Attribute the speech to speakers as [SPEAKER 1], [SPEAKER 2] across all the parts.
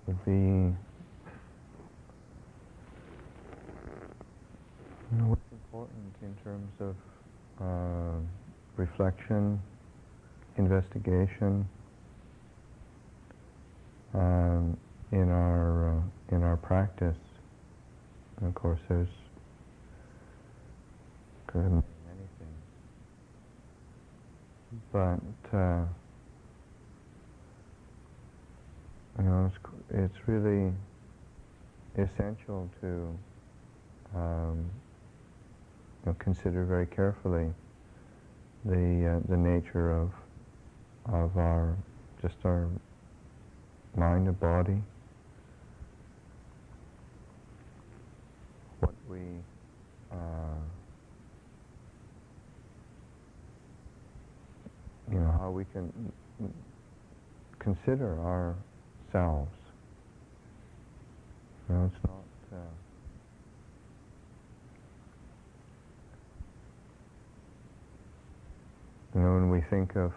[SPEAKER 1] the what's important in terms of reflection, investigation in our practice. And of course, there's many things, but it's really essential to consider very carefully the nature of our mind and body, what we how we can consider ourselves. It's not when we think of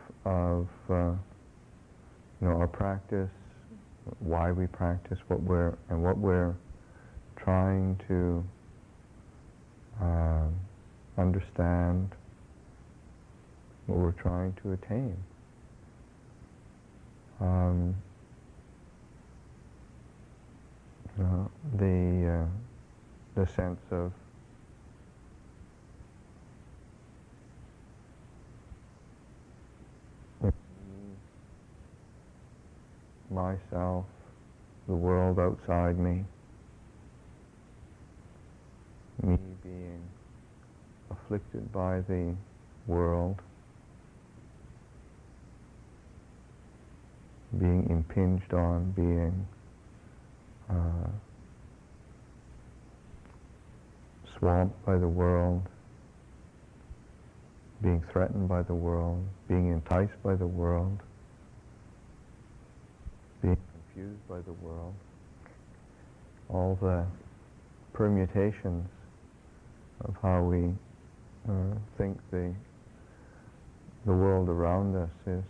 [SPEAKER 1] our practice, why we practice, what we're trying to understand, what we're trying to attain. The sense of myself, the world outside me, me being afflicted by the world, being impinged on, being swamped by the world, being threatened by the world, being enticed by the world, being confused by the world, all the permutations of how we think the world around us has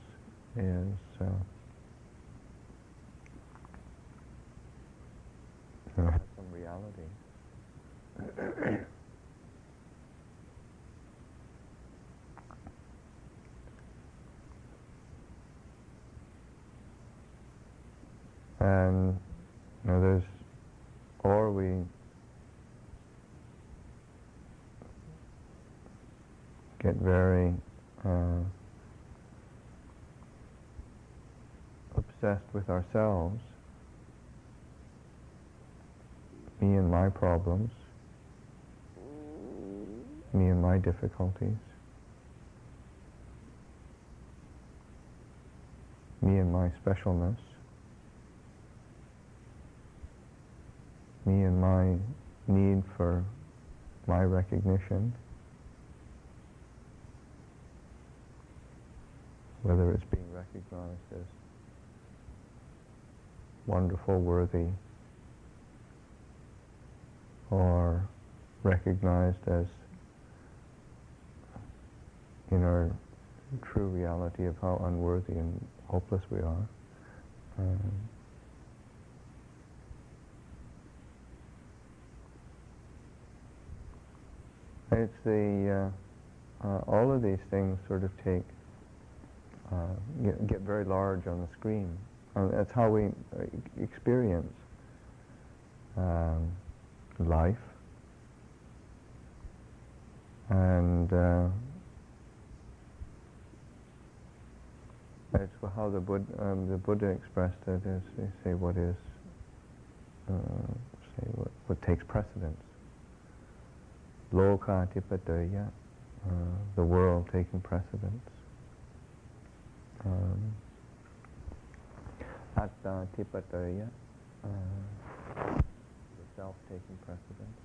[SPEAKER 1] some reality. And or we get very obsessed with ourselves, me and my problems, me and my difficulties, me and my specialness, me and my need for my recognition, whether it's being recognized as wonderful, worthy, or recognized as in our true reality of how unworthy and hopeless we are. It's all of these things sort of get very large on the screen. That's how we experience life, and it's how the Buddha expressed it. Is they say what takes precedence. Lokātipataya, the world taking precedence. Attātipataya, the self taking precedence.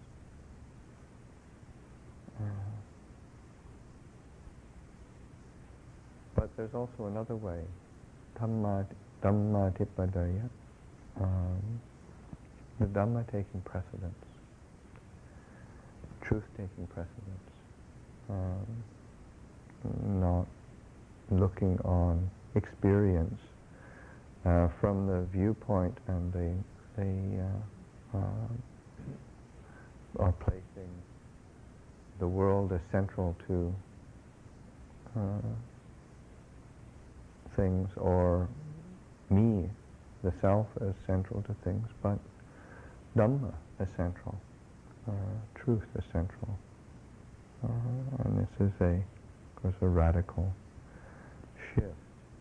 [SPEAKER 1] But there's also another way, Dhammatipataya, the Dhamma taking precedence, truth taking precedence, not looking on experience from the viewpoint and are placing the world as central to things, or me, the self, as central to things, but Dhamma as central, truth as central. And this is of course, a radical shift.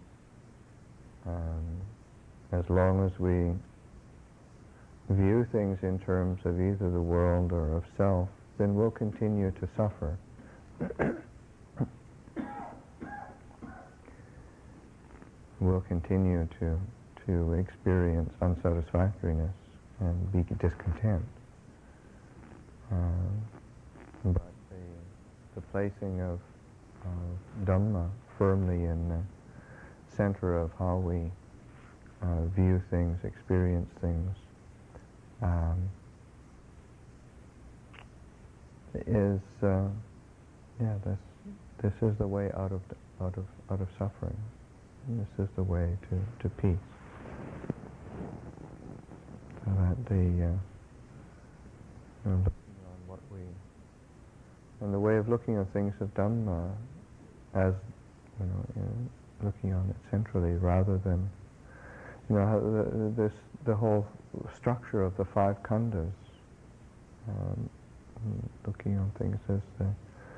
[SPEAKER 1] As long as we view things in terms of either the world or of self, then we'll continue to suffer. We'll continue to experience unsatisfactoriness and be discontent. But the placing of Dhamma firmly in the center of how we view things, experience things, is this is the way out of suffering. And this is the way to peace. So that looking on what we, and the way of looking at things of Dhamma as looking on it centrally, rather than the whole structure of the five khandhas, looking on things as the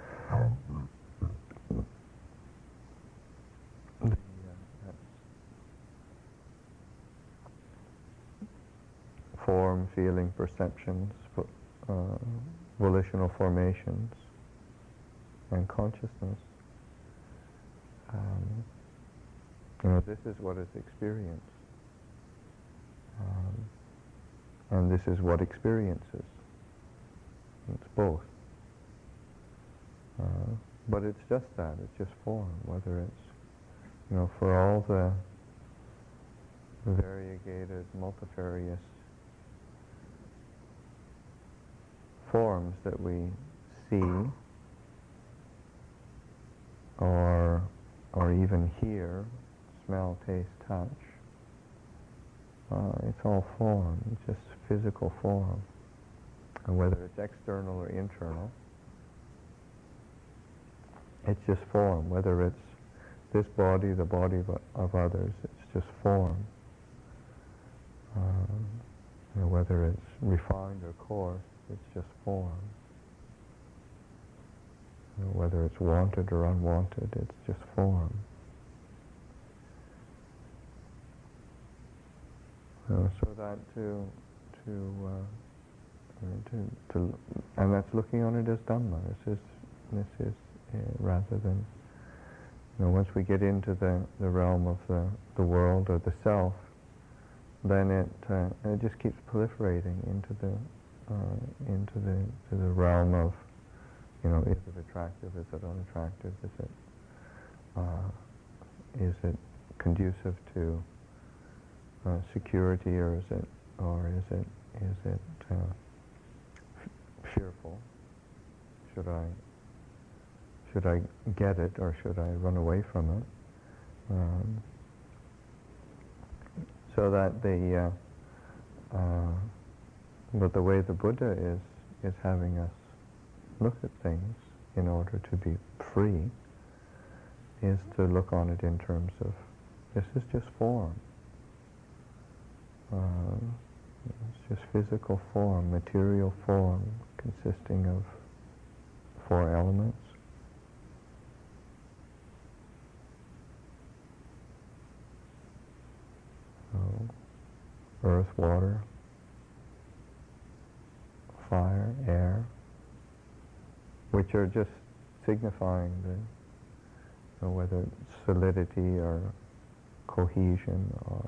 [SPEAKER 1] form, feeling, perceptions, volitional formations, and consciousness. This is what is experienced. And this is what experiences. It's both. But it's just that, it's just form, whether it's, for all the variegated, multifarious forms that we see, or even hear, smell, taste, touch, it's all form, it's just physical form. And whether it's external or internal, it's just form. Whether it's this body, the body of others, it's just form. Whether it's refined or coarse, it's just form. Whether it's wanted or unwanted, it's just form. So that and that's looking on it as Dhamma. This is rather than, once we get into the realm of the world or the self, then it just keeps proliferating into the realm of, is it attractive, is it unattractive, is it conducive to security, or is it fearful? Should I get it, or should I run away from it? So that but the way the Buddha is having us look at things in order to be free is to look on it in terms of, this is just form. It's just physical form, material form, consisting of 4 elements. So, earth, water, fire, air, which are just signifying whether it's solidity or cohesion or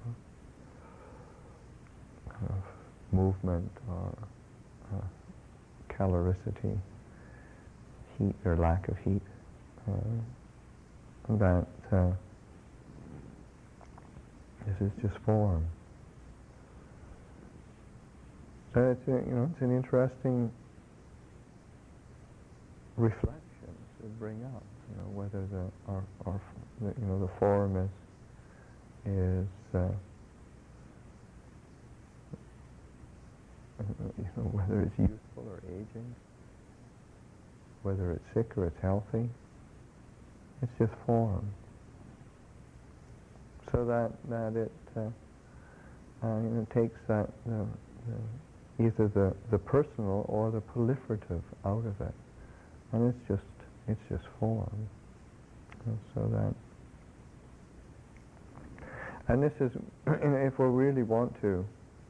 [SPEAKER 1] movement or caloricity, heat or lack of heat. This is just form. So it's it's an interesting reflection to bring up. Whether the form is whether it's youthful or aging, whether it's sick or it's healthy. It's just form. So that it takes that either the personal or the proliferative out of it, and it's just form. And so that, and this is, if we really want to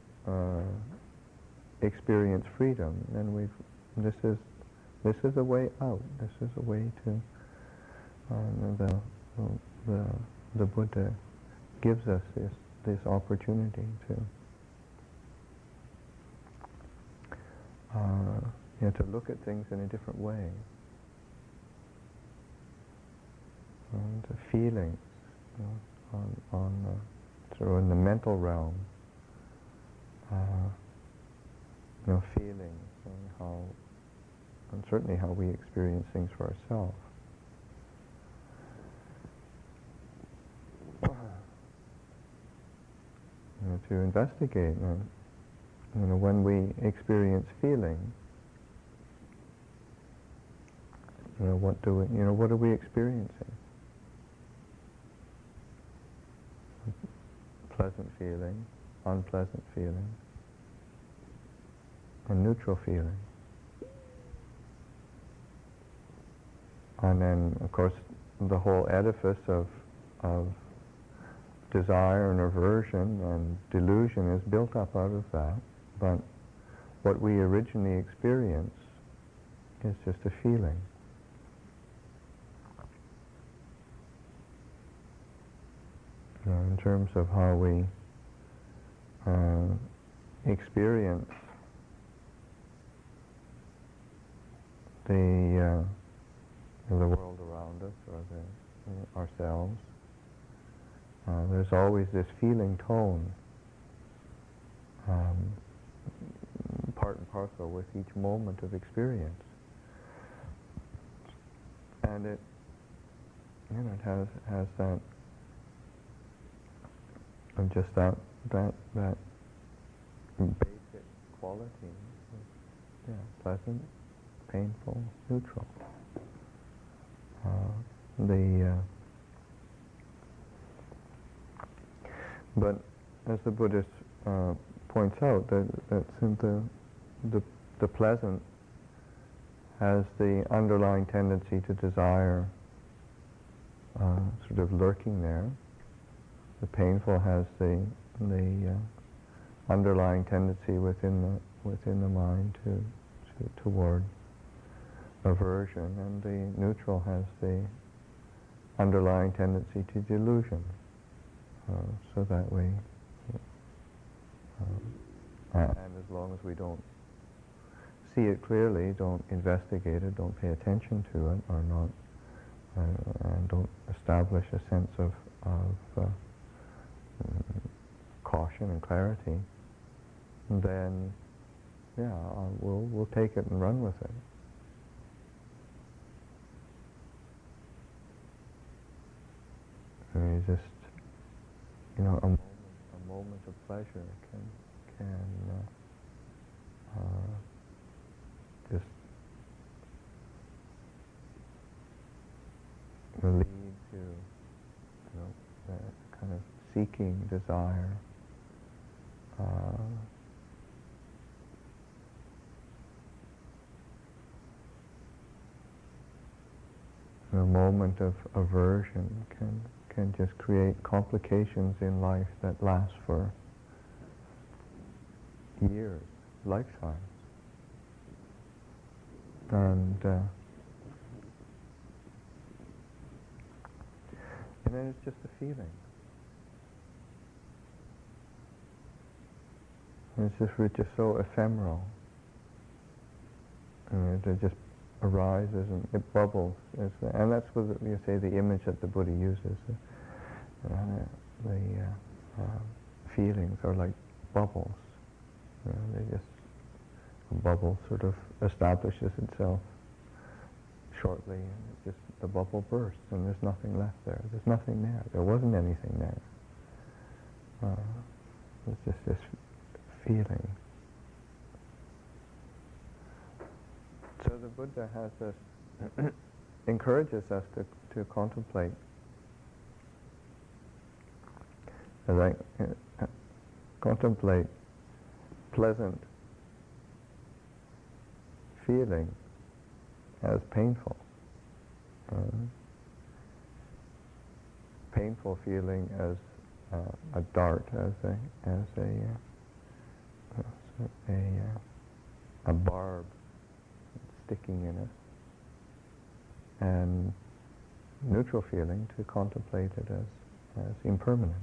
[SPEAKER 1] experience freedom, then this is a way out. This is a way to the Buddha gives us this opportunity to look at things in a different way, and the feelings sort of in the mental realm, feelings and certainly how we experience things for ourselves. To investigate, when we experience feeling, what are we experiencing? Pleasant feeling, unpleasant feeling, a neutral feeling. And then, of course, the whole edifice of desire and aversion and delusion is built up out of that. But what we originally experience is just a feeling. In terms of how we experience the world around us or ourselves, there's always this feeling tone, part and parcel with each moment of experience, and it has that just that basic quality, pleasant, painful, neutral. But as the Buddhist points out, that the pleasant has the underlying tendency to desire, sort of lurking there. The painful has the underlying tendency within the mind toward aversion, and the neutral has the underlying tendency to delusion. So that way, and as long as we don't see it clearly, don't investigate it, don't pay attention to it, or not, and don't establish a sense of caution and clarity, then we'll take it and run with it. And just a moment of pleasure can just lead to that kind of seeking desire, a moment of aversion can just create complications in life that last for years, lifetimes. And then it's just a feeling. And it's just so ephemeral. And it just arises and it bubbles. And that's what you say the image that the Buddha uses. The feelings are like bubbles. A bubble sort of establishes itself shortly, and the bubble bursts, and there's nothing left there. There's nothing there. There wasn't anything there. It's just this feeling. Buddha has us, encourages us to contemplate, contemplate pleasant feeling as painful. Painful feeling as a dart, a barb sticking in it, and neutral feeling to contemplate it as impermanent.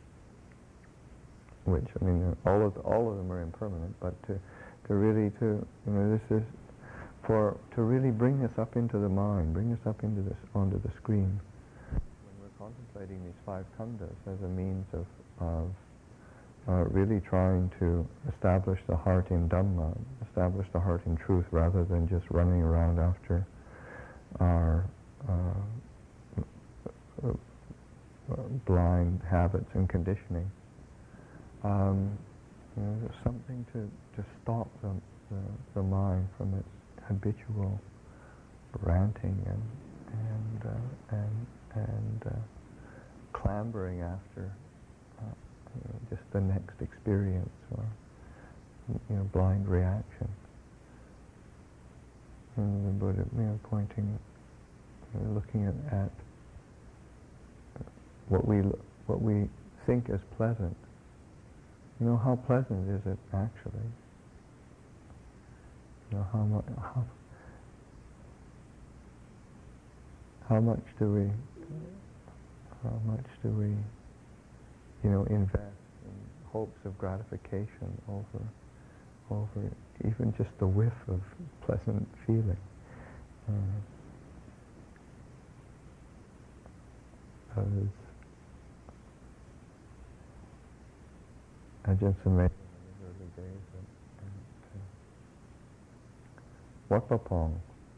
[SPEAKER 1] Which, I mean, all of them are impermanent, but to really this is to really bring us up into the mind, bring us up into onto the screen. When we're contemplating these five khandhas as a means of really trying to establish the heart in Dhamma, establish the heart in truth, rather than just running around after our blind habits and conditioning. There's something to stop the mind from its habitual ranting and clambering after just the next experience or blind reaction. And the Buddha pointing, looking at what we think is pleasant. How pleasant is it actually? How much do we invest in hopes of gratification over even just the whiff of pleasant feeling? I just imagine in the early days at Wat Pong,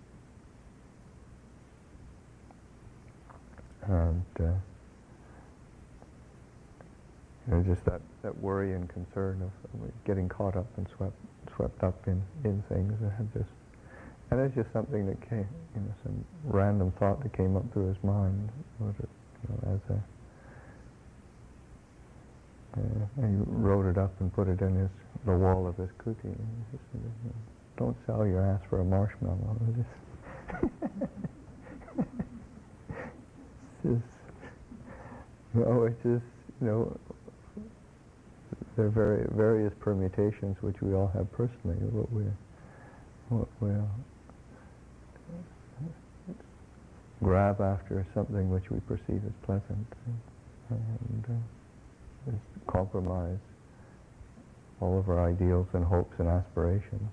[SPEAKER 1] and just that worry and concern of getting caught up and swept up in things. And it's just something that came, some random thought that came up through his mind, he wrote it up and put it in the wall of his kuti. And he said, "Don't sell your ass for a marshmallow." It's just, there are various permutations which we all have personally. What we'll grab after something which we perceive as pleasant, and compromise all of our ideals and hopes and aspirations,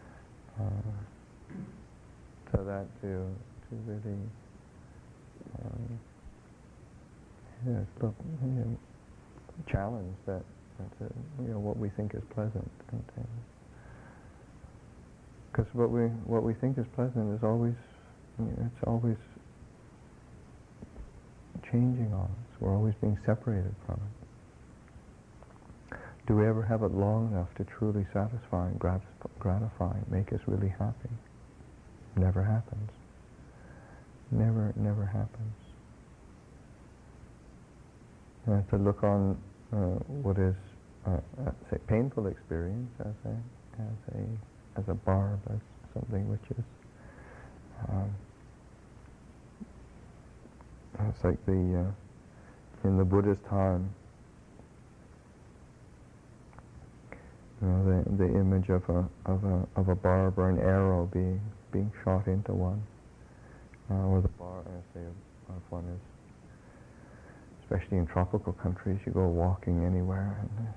[SPEAKER 1] so that to really challenge that what we think is pleasant, because what we think is pleasant is always it's always changing on us. We're always being separated from it. Do we ever have it long enough to truly satisfy and gratify, make us really happy? Never happens. Never happens. To look on what is, say, painful experience as a barb, as something which is, it's like in the Buddha's time, the image of a barb or an arrow being shot into one, or the barb, say, if one is, especially in tropical countries, you go walking anywhere,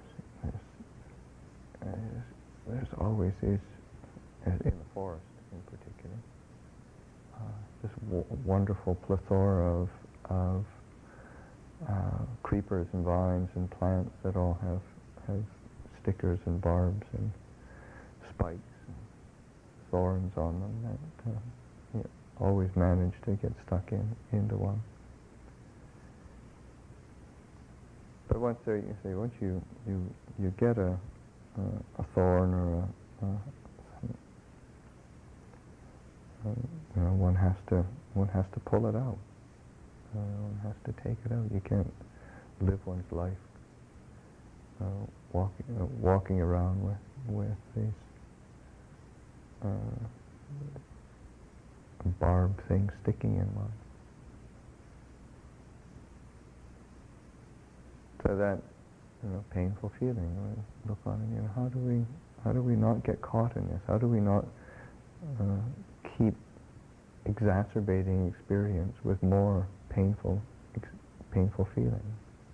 [SPEAKER 1] and there's always these, in the forest in particular, this wonderful plethora of creepers and vines and plants that all have stickers and barbs and spikes and thorns on them that always manage to get stuck into one. But once you get a thorn or one has to pull it out. One has to take it out. You can't live one's life walking around with these barbed things sticking in one. So that painful feeling, look on it. How do we not get caught in this? How do we not keep exacerbating experience with more painful feeling?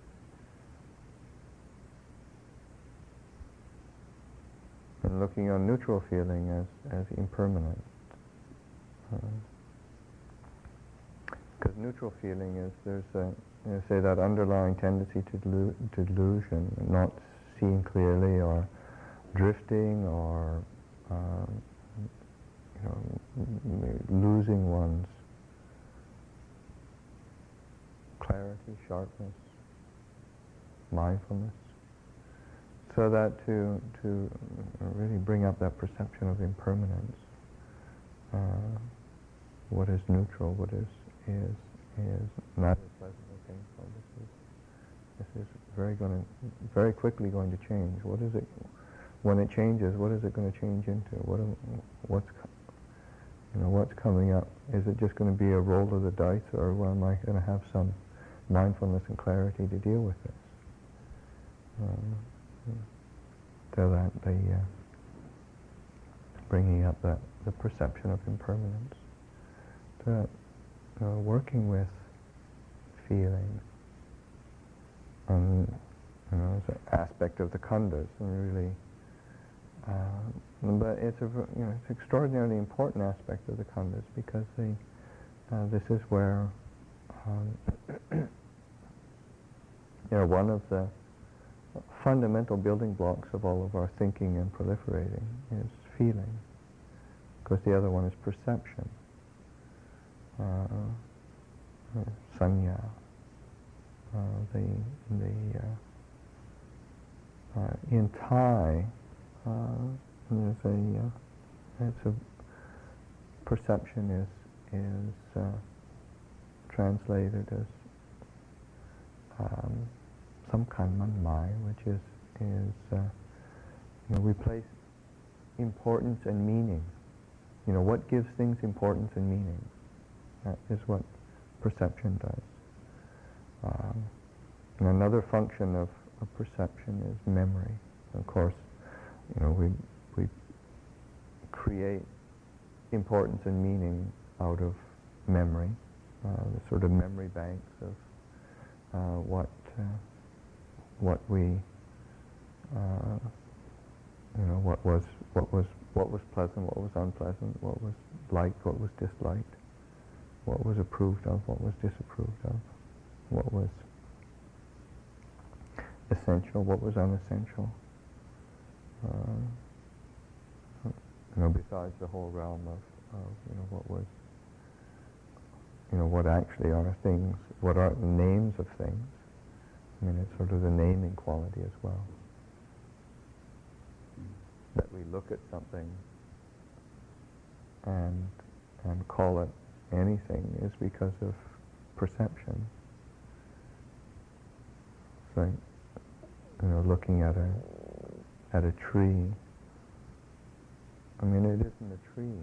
[SPEAKER 1] And looking on neutral feeling as impermanent. Because neutral feeling is, there's say that underlying tendency to delusion, not seeing clearly, or drifting, or losing one's clarity, sharpness, mindfulness. So that to really bring up that perception of impermanence, what is neutral, what is neither pleasant nor painful. This is very quickly going to change. What is it? When it changes, what is it going to change into? What's coming up? Is it just going to be a roll of the dice, or am I going to have some mindfulness and clarity to deal with this? So that bringing up the perception of impermanence, that working with feeling, as an aspect of the khandhas, and really, but it's it's an extraordinarily important aspect of the khandhas, because this is where one of the fundamental building blocks of all of our thinking and proliferating is feeling, because the other one is perception, sanya. In Thai, perception is translated as samkhan man mai, which is we place importance and meaning. What gives things importance and meaning? That is what perception does. And another function of perception is memory. Of course, we create importance and meaning out of memory, the sort of memory banks of what we what was pleasant, what was unpleasant, what was liked, what was disliked, what was approved of, what was disapproved of, what was essential, what was unessential. Besides the whole realm of what was, what actually are things, what are the names of things. It's sort of the naming quality as well. That we look at something and call it anything is because of perception. So, looking at a tree, it isn't a tree.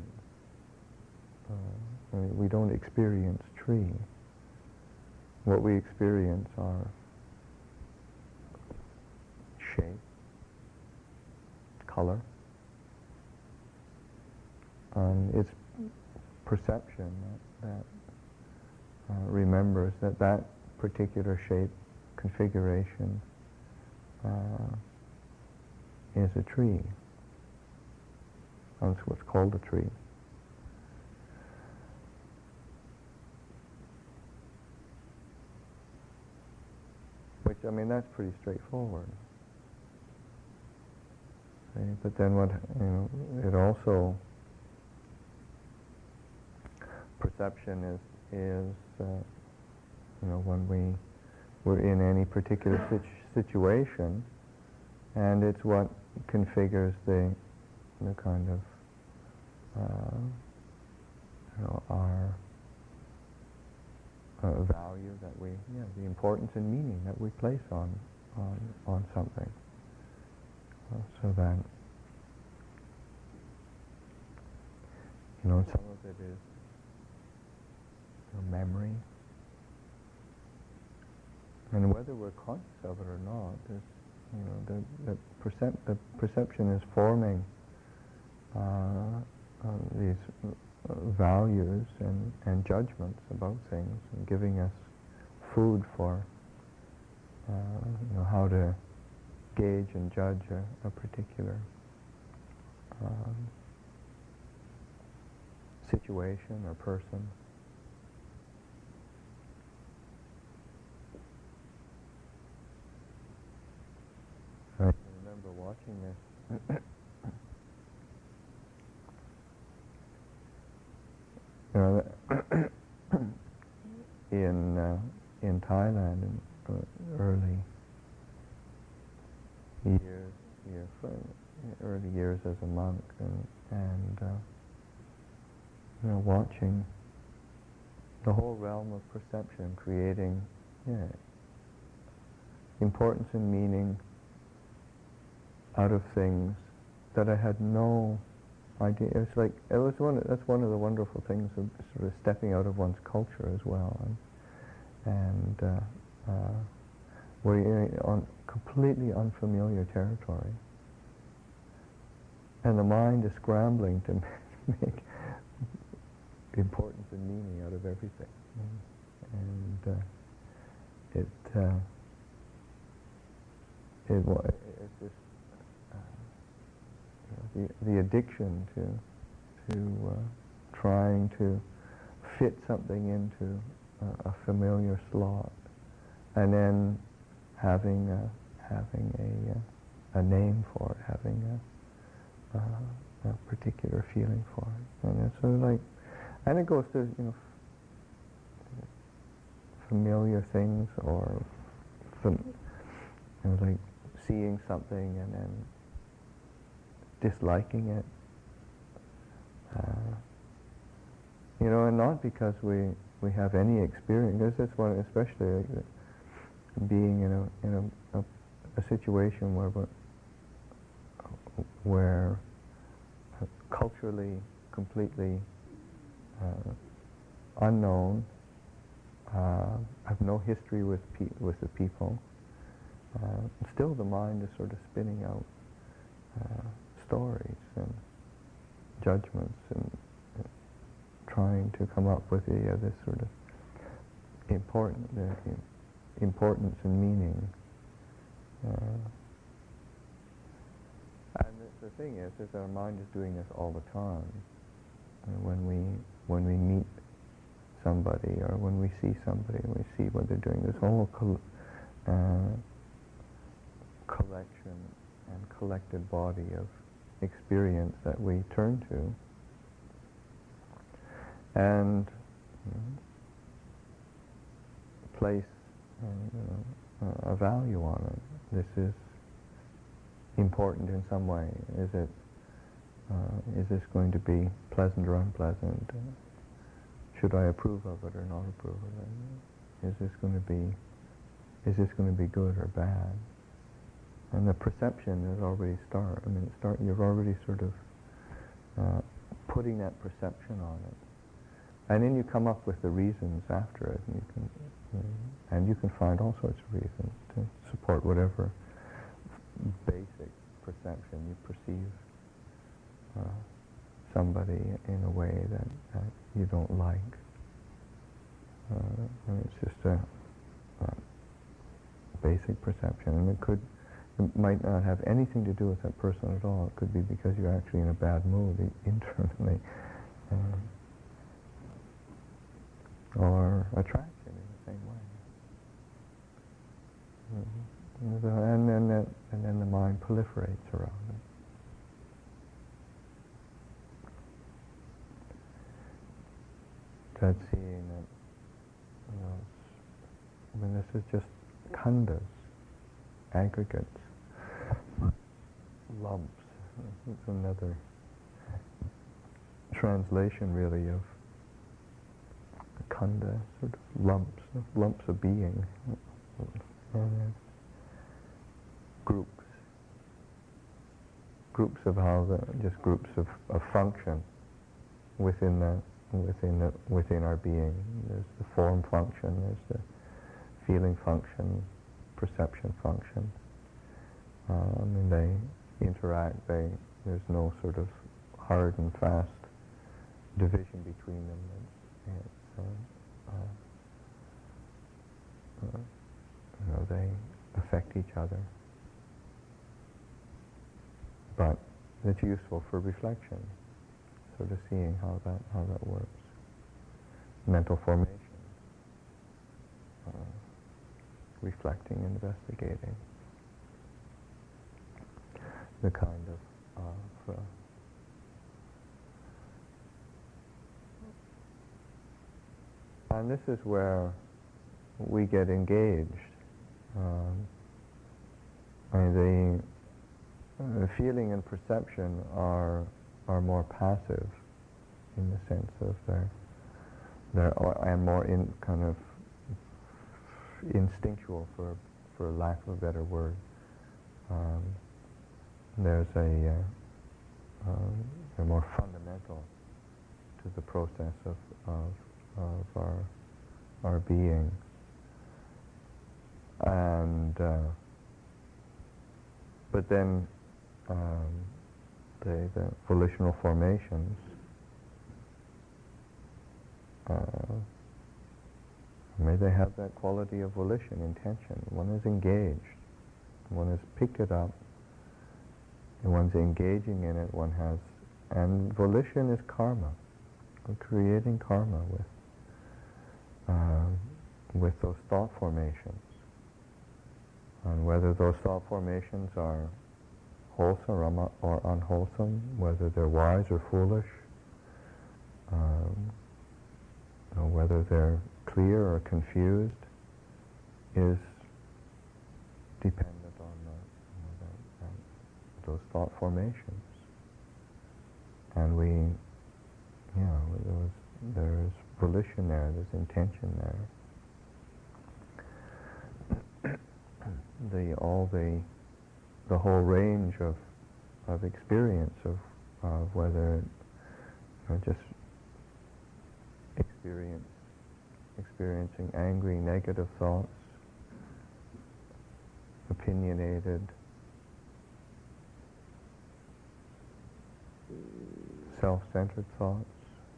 [SPEAKER 1] We don't experience tree. What we experience are shape, color, and it's perception that remembers that particular shape, configuration is a tree. That's what's called a tree. Which, that's pretty straightforward. But then it also, perception is when we're in any particular situation, and it's what configures the kind of our value that we, the importance and meaning that we place on something, so that some of it is memory, and whether we're conscious of it or not, the perception is forming these values and judgments about things, and giving us food for how to gauge and judge a particular situation or person. I remember watching this in Thailand in early years as a monk, and watching the whole realm of perception, creating importance and meaning out of things that I had no idea. It's like that's one of the wonderful things of sort of stepping out of one's culture as well, and where you're on completely unfamiliar territory, and the mind is scrambling to make importance and meaning out of everything, and it's just the addiction to trying to fit something into a familiar slot, and then having a name for it, having a particular feeling for it, and it's sort of like, and it goes to familiar things, or like seeing something and then disliking it, and not because we have any experience. Because that's one, especially like being in a situation where culturally completely unknown, have no history with the people. Still, the mind is sort of spinning out stories and judgments, and trying to come up with this sort of importance and meaning. And the thing is our mind is doing this all the time. When we meet somebody, or when we see somebody, and we see what they're doing, this whole collection and collected body of experience that we turn to, and place a value on it. This is important in some way. Is this going to be pleasant or unpleasant? Should I approve of it or not approve of it? Is this going to be good or bad? And the perception is already you're already sort of putting that perception on it, and then you come up with the reasons after it, and you can find all sorts of reasons to support whatever basic perception you perceive somebody in a way that you don't like. And it's just a basic perception, and it might not have anything to do with that person at all. It could be because you're actually in a bad mood internally, or attraction in the same way. And then the mind proliferates around it. That's seeing that, this is just khandas, aggregates, lumps. It's another translation, really, khanda, sort of lumps of being, and groups of just groups of function within our being. There's the form function, there's the feeling function, perception function. And they interact. There's no sort of hard and fast division between them. They affect each other. But it's useful for reflection, sort of seeing how that works. Mental formation, reflecting, investigating the kind of and this is where we get engaged. The feeling and perception are more passive in the sense of they're more kind of instinctual, for lack of a better word. They're more fundamental to the process of our being, and but then the volitional formations, may they have that quality of volition, intention. One is engaged, one has picked it up, and one's engaging in it. And volition is karma. We're creating karma with those thought formations, and whether those thought formations are wholesome or unwholesome, whether they're wise or foolish, whether they're clear or confused, is dependent on those thought formations. And there's volition there, there's intention there. The whole range of experience of whether just experiencing angry, negative thoughts, opinionated, self-centered thoughts,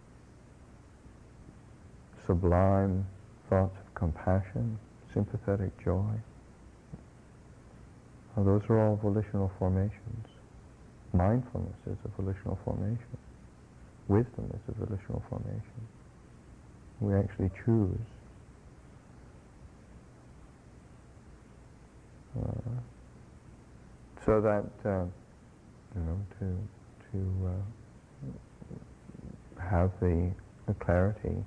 [SPEAKER 1] sublime thoughts of compassion, sympathetic joy. Those are all volitional formations. Mindfulness is a volitional formation. Wisdom is a volitional formation. We actually choose. So that to have the clarity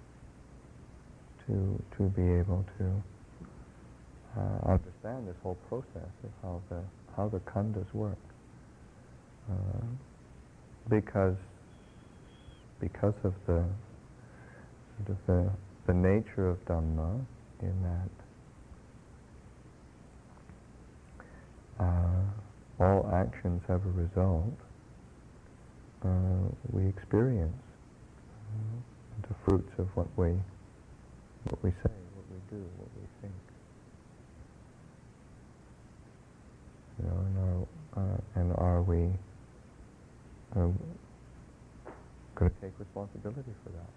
[SPEAKER 1] to be able to understand this whole process of how the khandhas work, because of the sort of the nature of Dhamma, in that all actions have a result. We experience the fruits of what we say, what we do, what we think. And are we going to take responsibility for that?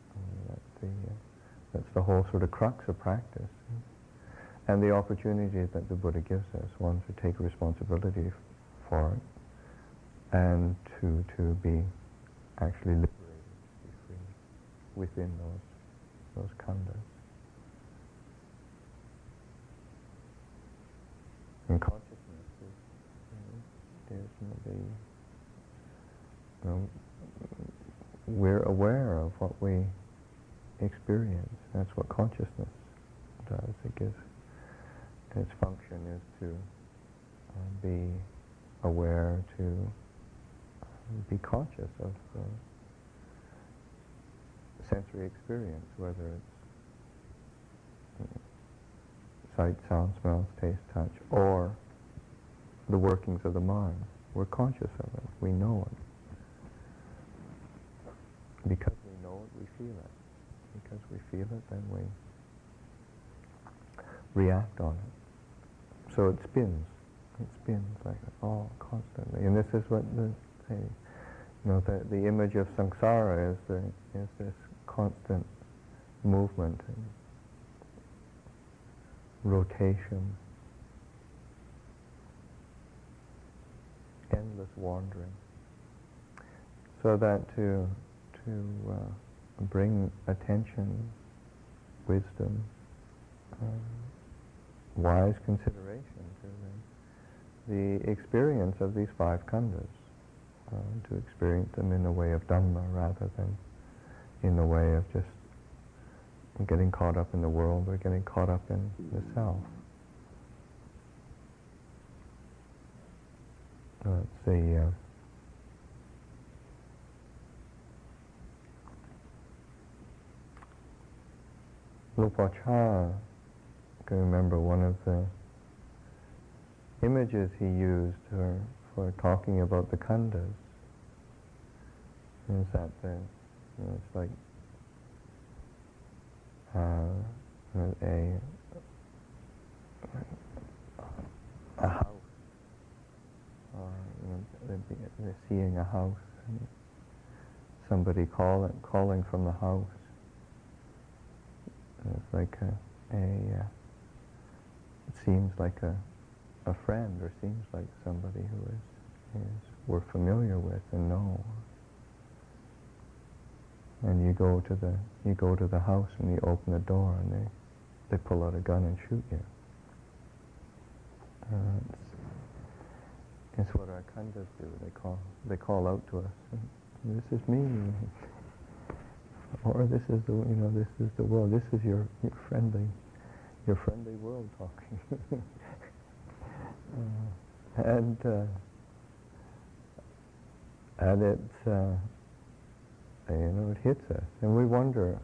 [SPEAKER 1] That's the whole sort of crux of practice. And the opportunity that the Buddha gives us, one, to take responsibility for it, and to be actually liberated, to be free within those khandhas. And consciousness we're aware of what we experience. That's what consciousness does. It gives, its function is to be aware, to be conscious of sensory experience, whether it's sight, sound, smell, taste, touch, or the workings of the mind. We're conscious of it. We know it. Because we know it, we feel it. Because we feel it, then we react on it. So it spins. It spins like all constantly. And this is what the image of samsara is this constant movement and rotation, endless wandering. So that to bring attention, wisdom, wise consideration to the experience of these five khandhas, to experience them in the way of Dhamma rather than in the way of just getting caught up in the world or getting caught up in the self. Let's see. Lupa Cha, I can remember one of the images he used for talking about the khandhas is that it's like a house, or they're seeing a house, and somebody calling from the house. It's like it seems like a friend, or seems like somebody who is we're familiar with and know. And you go to the house and you open the door and they pull out a gun and shoot you. It's what our khandhas do. They call out to us. This is me, or this is the world. This is your friendly world talking. And it's it hits us, and we wonder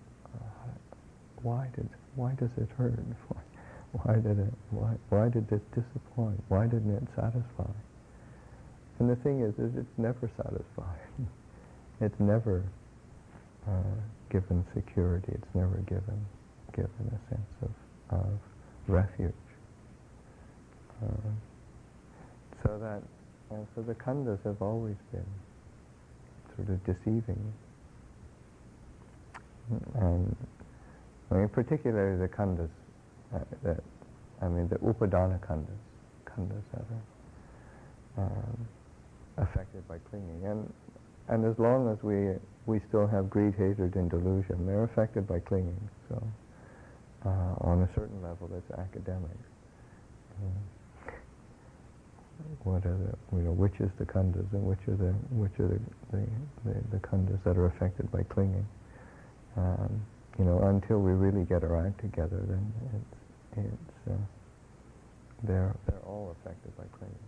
[SPEAKER 1] why does it hurt? Why did this disappoint? Why didn't it satisfy? And the thing is it's never satisfied. It's never given security. It's never given a sense of refuge. So the khandhas have always been sort of deceiving. And particularly the khandhas, the upadana khandhas that are affected by clinging. And as long as we still have greed, hatred, and delusion, they're affected by clinging. So on a certain level, it's academic. Which is the khandhas and which are the khandhas that are affected by clinging. Until we really get our act together, then they're all affected by clinging.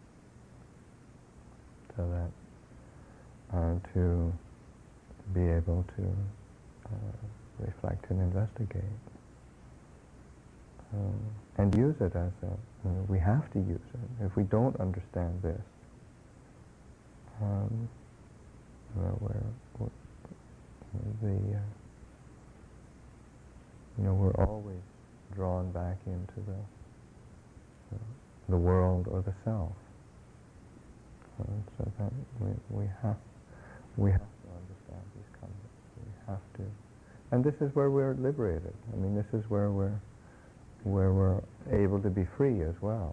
[SPEAKER 1] So that to be able to reflect and investigate and use it as we have to use it. If we don't understand this, we're always drawn back into the world or the self. So that we have to understand these concepts. We have to, and this is where we're liberated. This is where we're able to be free as well.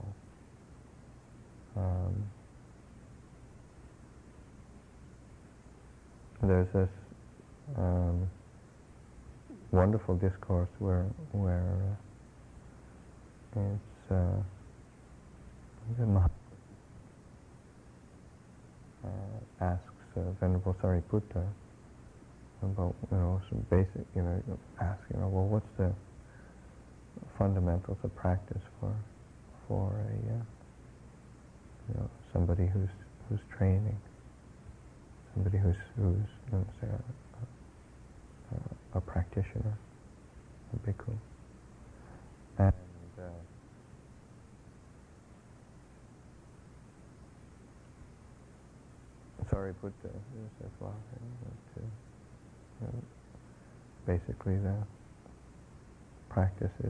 [SPEAKER 1] There's this wonderful discourse where it's asks Venerable Sariputta about some basic asking what's the fundamentals of practice for a somebody who's training, somebody who's say a practitioner, a bhikkhu. And Sariputta is as well. Basically, the practice is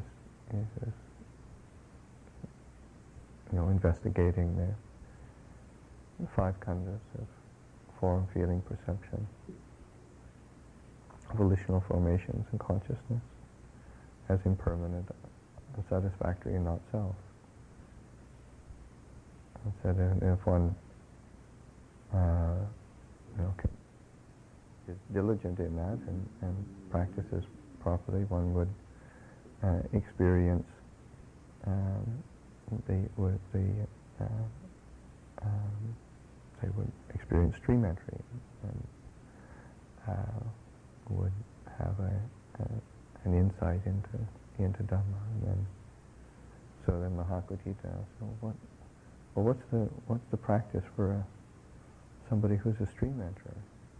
[SPEAKER 1] investigating the five khandhas of form, feeling, perception, volitional formations, and consciousness as impermanent, unsatisfactory, and not self. And so if one is diligent in that and practices properly, one would experience they would experience stream entry and would have an insight into Dhamma. And then Mahakotthita asked, what's the practice for somebody who's a stream enterer?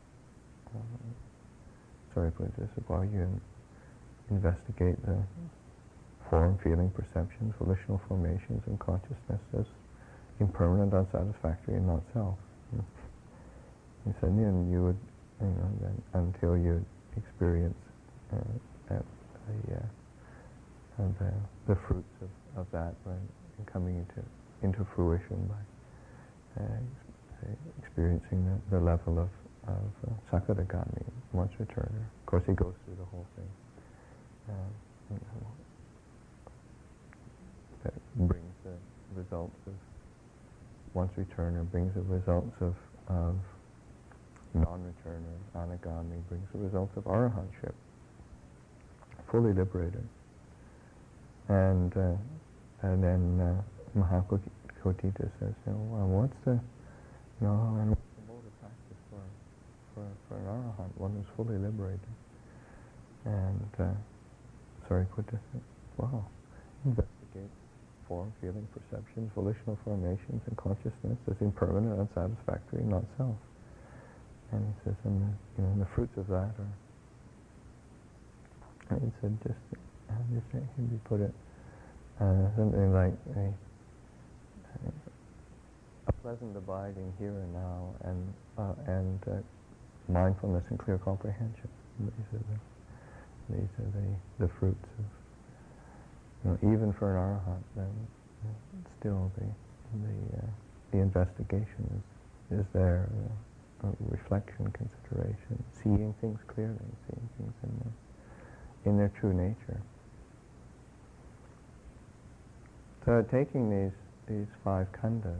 [SPEAKER 1] Sariputta said, well, you investigate the form, feeling, perceptions, volitional formations, and consciousness as impermanent, unsatisfactory, and not self. He said, and you would, then until you experience the fruits of that when coming into fruition by experiencing the level of Sakadagami, once returner. Of course, he goes through the whole thing. That brings the results of once returner, brings the results of non-returner, anagami, brings the results of arahantship, fully liberated. And then Mahakotthita says, well, what's the mode of practice for an arahant, one who's fully liberated? And Sariputta said, well, investigate form, feeling, perceptions, volitional formations, and consciousness as impermanent, unsatisfactory, not self. And he says, and the fruits of that are, and he said, he put it something like a pleasant abiding here and now, and mindfulness and clear comprehension. These are the fruits of, even for an arahant, then still the investigation is there, reflection, consideration, seeing things clearly, seeing things in their true nature. So taking these five khandhas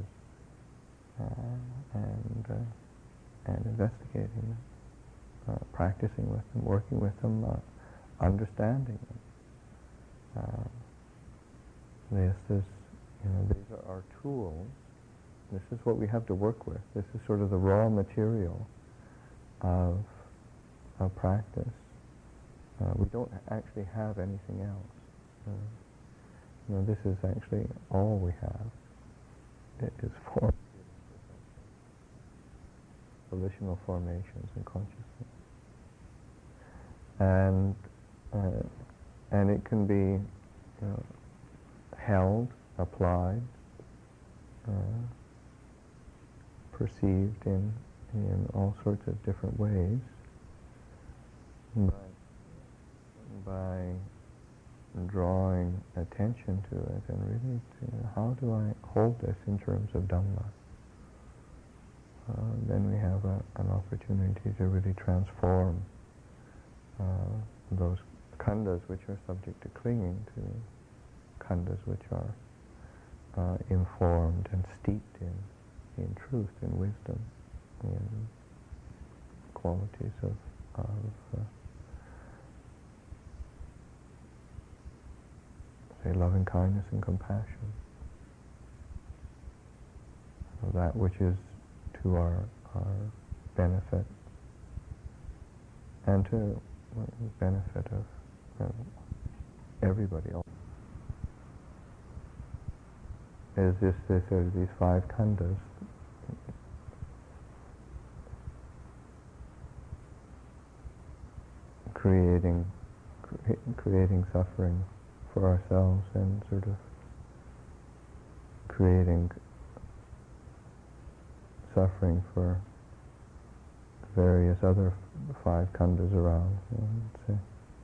[SPEAKER 1] and investigating them, practicing with them, working with them, understanding them. These are our tools. This is what we have to work with. This is sort of the raw material of practice. We don't actually have anything else. This is actually all we have. It is form, volitional formations, and consciousness. And it can be held, applied, perceived in all sorts of different ways. But by drawing attention to it and really, how do I hold this in terms of Dhamma? Then we have an opportunity to really transform those khandhas which are subject to clinging to khandhas which are informed and steeped in truth, in wisdom, in qualities of say, loving kindness and compassion. So that which is to our benefit and to the benefit of everybody else. Is these five khandhas creating suffering for ourselves and sort of creating suffering for various other five khandhas around. Let's say.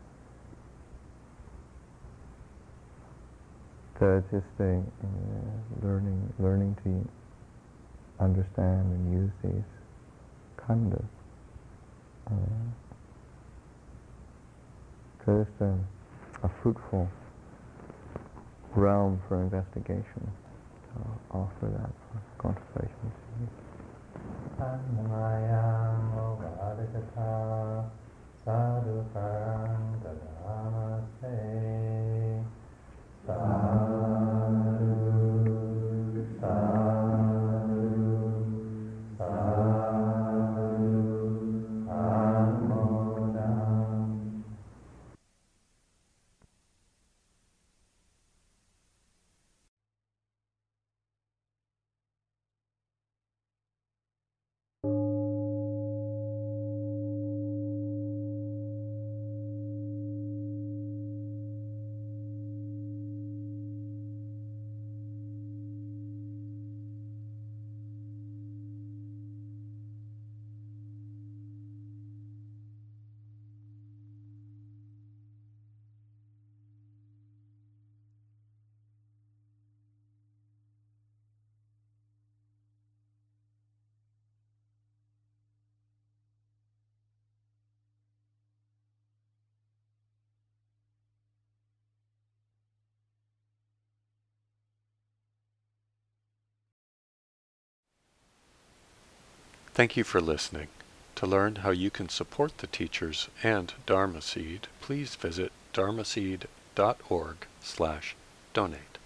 [SPEAKER 1] So it's just learning to understand and use these khandhas. So it's a fruitful realm for investigation. So I'll offer that for contemplation.
[SPEAKER 2] Thank you for listening. To learn how you can support the teachers and Dharma Seed, please visit dharmaseed.org/donate.